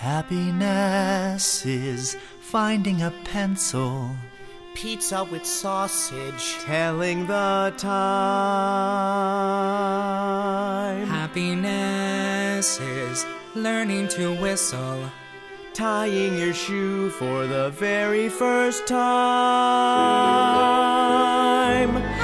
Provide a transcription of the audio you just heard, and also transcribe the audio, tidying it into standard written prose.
Happiness is finding a pencil, pizza with sausage, telling the time. Happiness is learning to whistle, tying your shoe for the very first time.